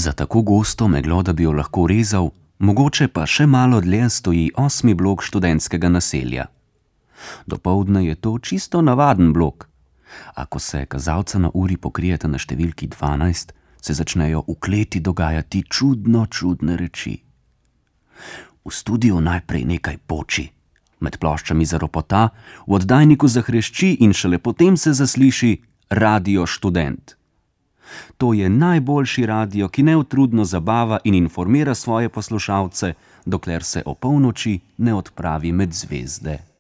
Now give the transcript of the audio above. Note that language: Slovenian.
Za tako gosto meglo, da bi jo lahko rezal, mogoče pa še malo dlje stoji 8. blok študentskega naselja. Dopoldne je to čisto navaden blok. A ko se kazalca na uri pokrijeta na številki 12, se začnejo v kleti dogajati čudne reči. V studiu najprej nekaj poči, med ploščami zaropota, v oddajniku zahrešči in šele potem se zasliši Radio Študent. To je najboljši radio, ki neutrudno zabava in informira svoje poslušalce, dokler se o polnoči ne odpravi med zvezde.